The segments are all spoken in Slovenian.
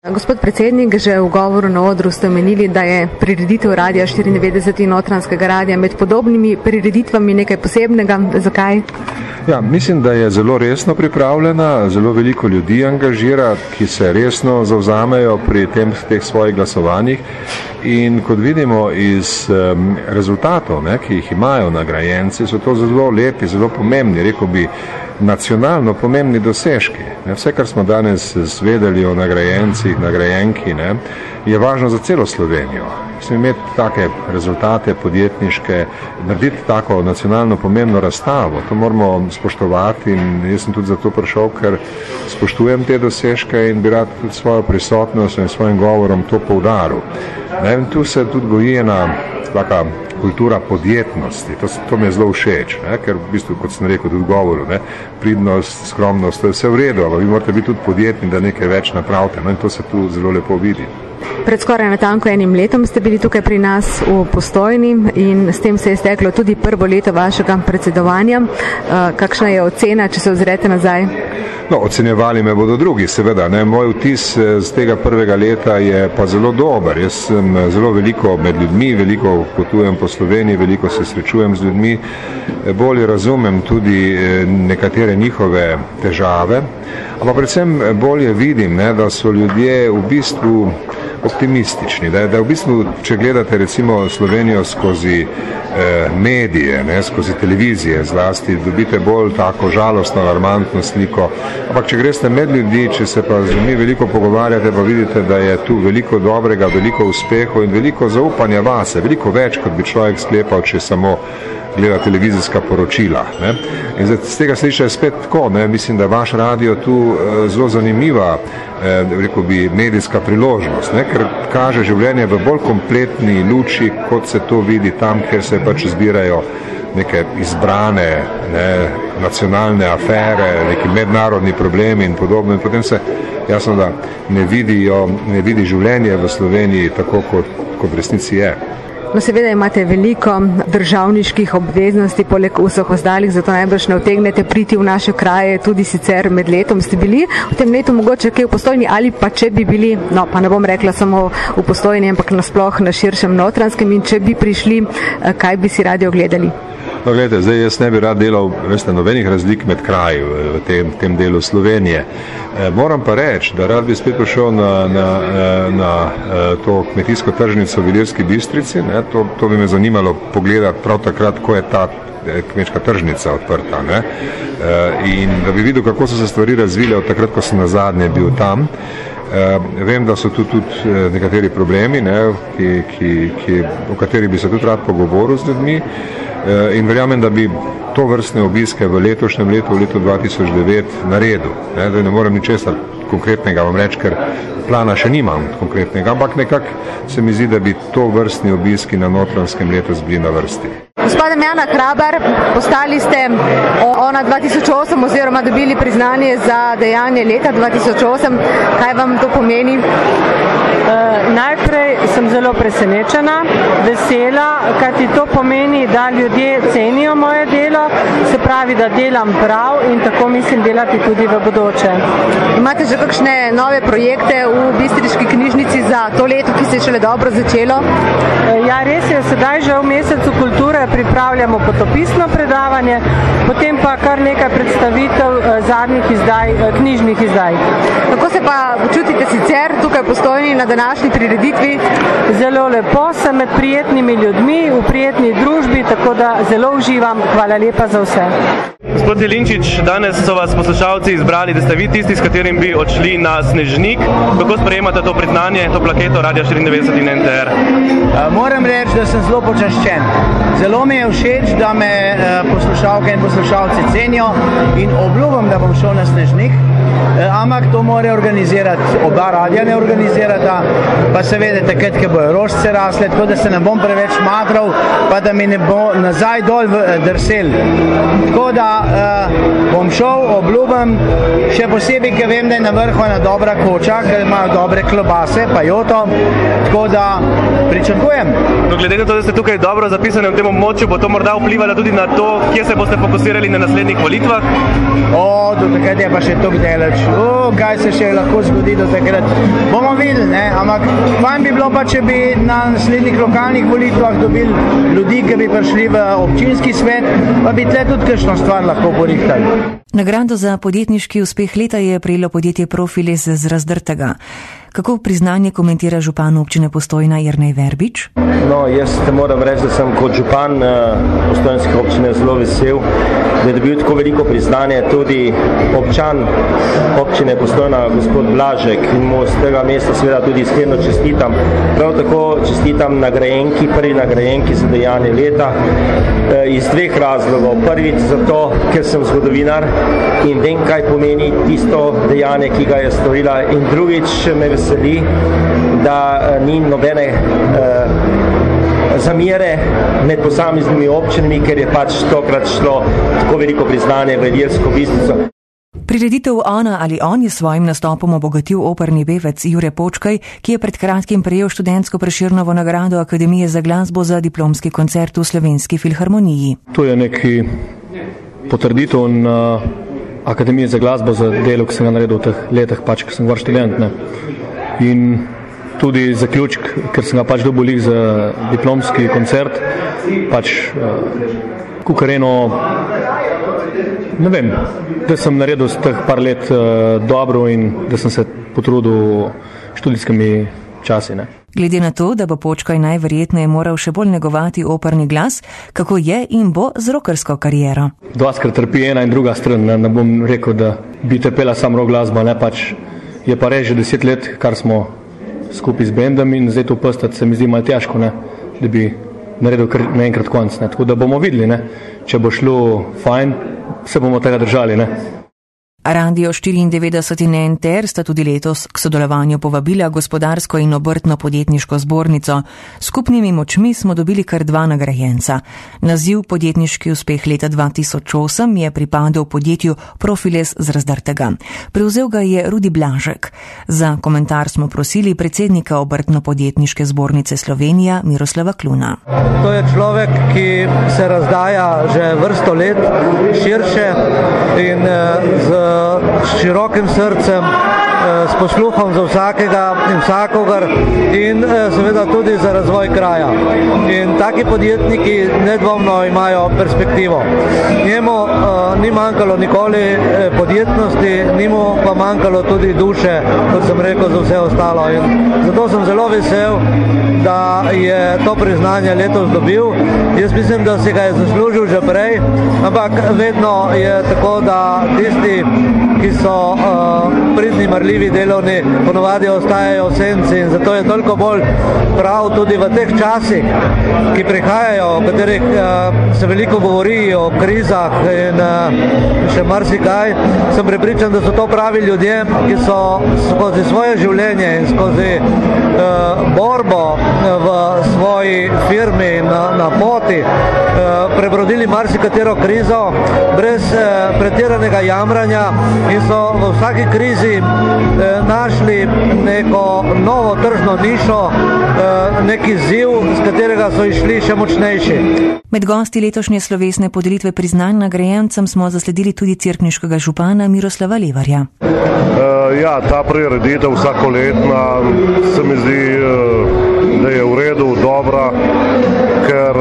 Gospod predsednik, že v govoru na odru ste omenili, da je prireditev Radia 94 in Notranjskega radia med podobnimi prireditvami nekaj posebnega. Zakaj? Ja, mislim, da je zelo resno pripravljena, zelo veliko ljudi angažira, ki se resno zavzamejo pri teh svojih glasovanjih in kot vidimo iz rezultatov, ki jih imajo nagrajenci, so to zelo lepi, zelo pomembni, rekel bi, nacionalno pomembni dosežki. Vse, kar smo danes zvedeli o nagrajencih, nagrajenki, je važno za celo Slovenijo. Mislim, imeti take rezultate podjetniške, narediti tako nacionalno pomembno razstavo, to moramo spoštovati in jaz sem tudi zato prišel, ker spoštujem te dosežke in bi rad tudi svojo prisotnost in svojim govorom to poudaril. In tu se tudi goji ena taka kultura podjetnosti, to mi je zelo všeč, ker v bistvu, kot sem rekel tudi v govoru, pridnost, skromnost, to je vse v redu, ampak vi morate biti tudi podjetni, da nekaj več napravite, in to se tu zelo lepo vidi. Pred skoraj natanko 1 letom ste bili tukaj pri nas v Postojni in s tem se je steklo tudi prvo leto vašega predsedovanja. Kakšna je ocena, če se ozrete nazaj? No, ocenjevali me bodo drugi, seveda. Moj vtis z tega prvega leta je pa zelo dober. Jaz sem zelo veliko med ljudmi, veliko potujem po Sloveniji, veliko se srečujem z ljudmi, bolje razumem tudi nekatere njihove težave, ampak predvsem bolje vidim, da so ljudje v bistvu optimistični, da v bistvu, če gledate recimo Slovenijo skozi medije, skozi televizije zlasti, dobite bolj tako žalostno, alarmantno sliko, ampak če greste med ljudi, če se pa z njimi veliko pogovarjate, pa vidite, da je tu veliko dobrega, veliko uspehov in veliko zaupanja vase, veliko več, kot bi človek sklepal, če samo gleda televizijska poročila. In zdaj, z tega sliša je spet tako, mislim, da vaš radio tu zelo zanimiva, rekel bi, medijska priložnost, ker kaže življenje v bolj kompletni luči, kot se to vidi tam, kjer se pač zbirajo neke izbrane nacionalne afere, neki mednarodni problemi in podobno. In potem se jasno, da ne vidi življenje v Sloveniji tako, kot v resnici je. No, seveda imate veliko državniških obveznosti, poleg vseh ostalih, zato najbrž ne utegnete priti v naše kraje, tudi sicer med letom ste bili. V tem letu mogoče kaj v Postojni ali pa če bi bili, no pa ne bom rekla samo v Postojni, ampak nasploh na širšem Notranjskem in če bi prišli, kaj bi si radi ogledali? No, gledajte, zdaj jaz ne bi rad delal nobenih razlik med kraji v tem delu Slovenije. Moram pa reči, da rad bi spet prišel na to kmetijsko tržnico v Ilirski Bistrici. To bi me zanimalo pogledati prav takrat, ko je ta kmečka tržnica odprta. In da bi videl, kako so se stvari razvile od takrat, ko sem nazadnje bil tam. Vem, da so tu tudi nekateri problemi, o katerih bi se tudi rad pogovoril z ljudmi. In verjamem, da bi to vrstne obiske v letošnjem letu, v letu 2009 naredil. Da ne morem ničesar konkretnega vam reči, ker plana še nimam konkretnega, ampak nekako se mi zdi, da bi to vrstni obiski na Notranjskem letos bili na vrsti. Gospod Damjana Hrabar, postali ste ONA 2008 oziroma dobili priznanje za dejanje leta 2008. Kaj vam to pomeni? Najprej sem zelo presenečena, vesela, kajti to pomeni, da ljudje cenijo moje delo, se pravi, da delam prav in tako mislim delati tudi v bodoče. Imate že kakšne nove projekte v Bistriški knjižnici za to leto, ki se je šele dobro začelo? Ja, res je, sedaj že v mesecu kulture pripravljamo potopisno predavanje, potem pa kar nekaj predstavitev zadnjih izdaj, knjižnih izdaj. Kako se pa počutite sicer tukaj v Postojni na današnji prireditvi? Zelo lepo, sem med prijetnimi ljudmi, v prijetni družbi, tako da zelo uživam. Hvala lepa za vse. Gospod Jelinčič, danes so vas poslušalci izbrali, da ste vi tisti, s katerim bi odšli na Snežnik. Kako sprejemate to priznanje, to plaketo Radia 94 in NTR? Moram reči, da sem zelo počaščen. Zelo mi je všeč, da me poslušalke in poslušalci cenijo in obljubim, da bom šel na Snežnik. Ampak to mora organizirati, oba radija ne organizirata, pa seveda takrat, ko bojo rožice rasle, tako da se ne bom preveč matral, pa da mi ne bo nazaj dol drsel. Tako da bom šel, obljubim, še posebej, ker vem, da je na vrhu ena dobra koča, ker imajo dobre klobase, pa Toyoto, tako da pričakujem. No, glede na to, da ste tukaj dobro zapisani v tem območju, bo to morda vplivalo tudi na to, kje se boste fokusirali na naslednjih volitvah? Do takrat je pa še toliko daleč. Kaj se še lahko zgodi do takrat? Bomo videli, ne? Ampak fajn bi bilo pa, če bi na naslednjih lokalnih volitvah dobili ljudi, ki bi prišli v občinski svet, pa bi tle tudi kakšno stvar lahko porihtali. Nagrado za podjetniški uspeh leta je prejelo podjetje Profiles z Razdrtega. Kako priznanje komentira župan občine Postojna Jernej Verbič? No, jaz moram reči, da sem kot župan postojnske občine zelo vesel, da je dobil tako veliko priznanje tudi občan občine Postojna, gospod Blažek, in mu z tega mesta seveda tudi iskreno čestitam. Prav tako čestitam nagrajenki, prvi nagrajenki za dejanje leta, iz dveh razlogov. Prvič zato, ker sem zgodovinar in vem, kaj pomeni tisto dejanje, ki ga je storila, in drugič me veseli, da ni nobene zamere med posameznimi občinami, ker je pač tokrat šlo tako veliko priznanje v Ilirsko Bistrico. Prireditev Ona ali on je svojim nastopom obogatil operni pevec Jure Počkaj, ki je pred kratkim prejel študentsko Prešernovo nagrado Akademije za glasbo za diplomski koncert v Slovenski filharmoniji. To je neki potrditev na Akademije za glasbo za delo, ki sem ga naredil v teh letih, pač, ker sem bil študent. Ne. In tudi zaključek, ker sem ga pač dobil za diplomski koncert, pač kukareno, ne vem, da sem naredil z teh par let dobro in da sem se potrudil študijskimi časi. Ne. Glede na to, da bo Počkaj najverjetneje moral še bolj negovati operni glas, kako je in bo z rokersko kariero. Dvaskrat trpi ena in druga stran, ne bom rekel, da bi trpela samo rock glasba, ne, pač je pa res že 10 let, kar smo skupaj z bendom, in zdaj to postati se mi zdi malo težko, ne, da bi naredil kar naenkrat konc. Ne. Tako da bomo videli, ne. Če bo šlo fajn, se bomo tega držali. Ne. Radio 94 in NTR sta tudi letos k sodelovanju povabila gospodarsko in obrtno podjetniško zbornico. Skupnimi močmi smo dobili kar 2 nagrajenca. Naziv podjetniški uspeh leta 2008 je pripadal podjetju Profiles z Razdrtega. Prevzel ga je Rudi Blažek. Za komentar smo prosili predsednika obrtno-podjetniške zbornice Slovenija Miroslava Kluna. To je človek, ki se razdaja že vrsto let širše in širokim srcem, s posluhom za vsakega in vsakogar in seveda tudi za razvoj kraja. In taki podjetniki nedvomno imajo perspektivo. Njemu ni manjkalo nikoli podjetnosti, ni mu pa manjkalo tudi duše, kot sem rekel, za vse ostalo. In zato sem zelo vesel, da je to priznanje letos dobil. Jaz mislim, da si ga je zaslužil že prej, ampak vedno je tako, da tisti, ki so pridni, marljivi, delovni, ponovadi ostajajo v senci, in zato je toliko bolj prav tudi v teh časih, ki prihajajo, o katerih se veliko govori, o krizah in še marsikaj. Sem prepričan, da so to pravi ljudje, ki so skozi svoje življenje in skozi borbo v svoji firmi na poti prebrodili marsikatero krizo brez pretiranega jamranja in so v vsaki krizi našli neko novo tržno nišo, neki izziv, z katerega so išli še močnejši. Med gosti letošnje slovesne podelitve priznanj nagrajencem smo zasledili tudi cerkniškega župana Miroslava Levarja. Ta prireditev vsakoletna se mi zdi, da je v redu, dobra, ker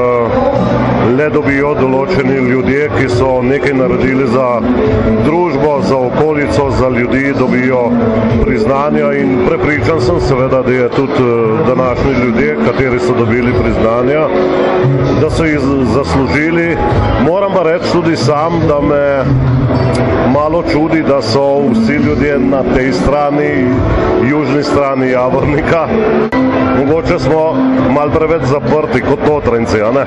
le dobijo določeni ljudje, ki so nekaj naredili za družbo, za okolico, za ljudi, dobijo priznanja, in prepričan sem seveda, da je tudi današnji ljudje, kateri so dobili priznanja, da so jih zaslužili. Moram pa reči tudi sam, da me malo čudi, da so vsi ljudje na tej strani, južni strani Javornika. Mogoče smo malo preveč zaprti kot notranjci, a ne?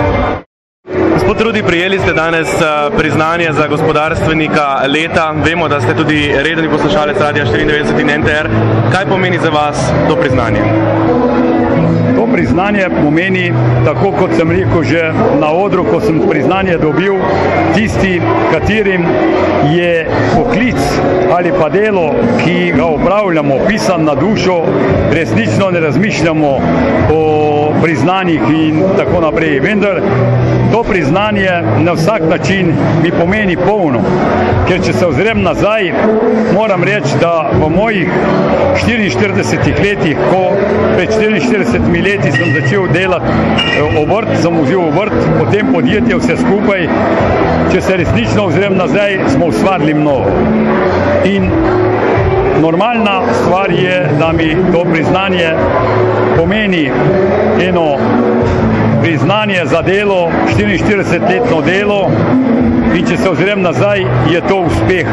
Gospod Rudi, prijeli ste danes priznanje za gospodarstvenika leta. Vemo, da ste tudi redni poslušalec Radia 94 in NTR. Kaj pomeni za vas to priznanje? To priznanje pomeni, tako kot sem rekel že na odru, ko sem priznanje dobil, tisti, katerim je poklic ali pa delo, ki ga opravljamo, pisan na dušo, resnično ne razmišljamo o priznanjih in tako naprej. Vendar to priznanje na vsak način mi pomeni polno, ker če se ozrem nazaj, moram reči, da v mojih 44 letih, ko pred 44 leti sem začel delati obrt, sem vzel obrt, potem podjetje, vse skupaj, če se resnično ozrem nazaj, smo ustvarili mnogo. In normalna stvar je, da mi to priznanje pomeni eno priznanje za delo, 44-letno delo, in če se ozrem nazaj, je to uspeh.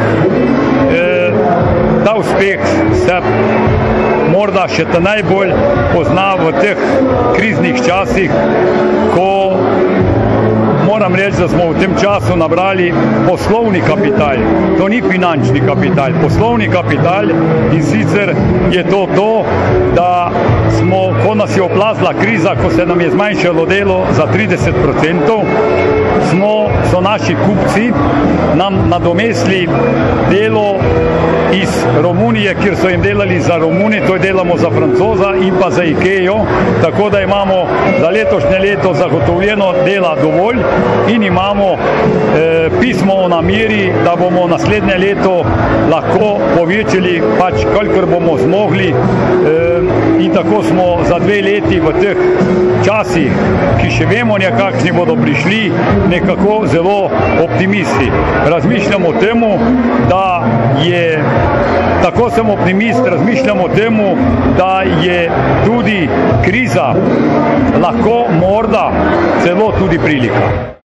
Ta uspeh se morda še ta najbolj pozna v teh kriznih časih, ko moram reči, da smo v tem času nabrali poslovni kapital. To ni finančni kapital, poslovni kapital, in sicer je to, da smo, ko nas je oplazila kriza, ko se nam je zmanjšalo delo za 30%, so naši kupci nam nadomestili delo iz Romunije, kjer so jim delali za Romuni, to je delamo za Francoza in pa za Ikejo, tako da imamo za letošnje leto zagotovljeno dela dovolj in imamo pismo o nameri, da bomo naslednje leto lahko povečali, pač kolikor bomo zmogli, in tako smo za 2 leti v teh časih, ki še vemo nekakšni bodo prišli, nekako zelo optimisti. Razmišljamo o temu, da je, tako sem optimist, razmišljamo o temu, da je tudi kriza lahko morda celo tudi prilika.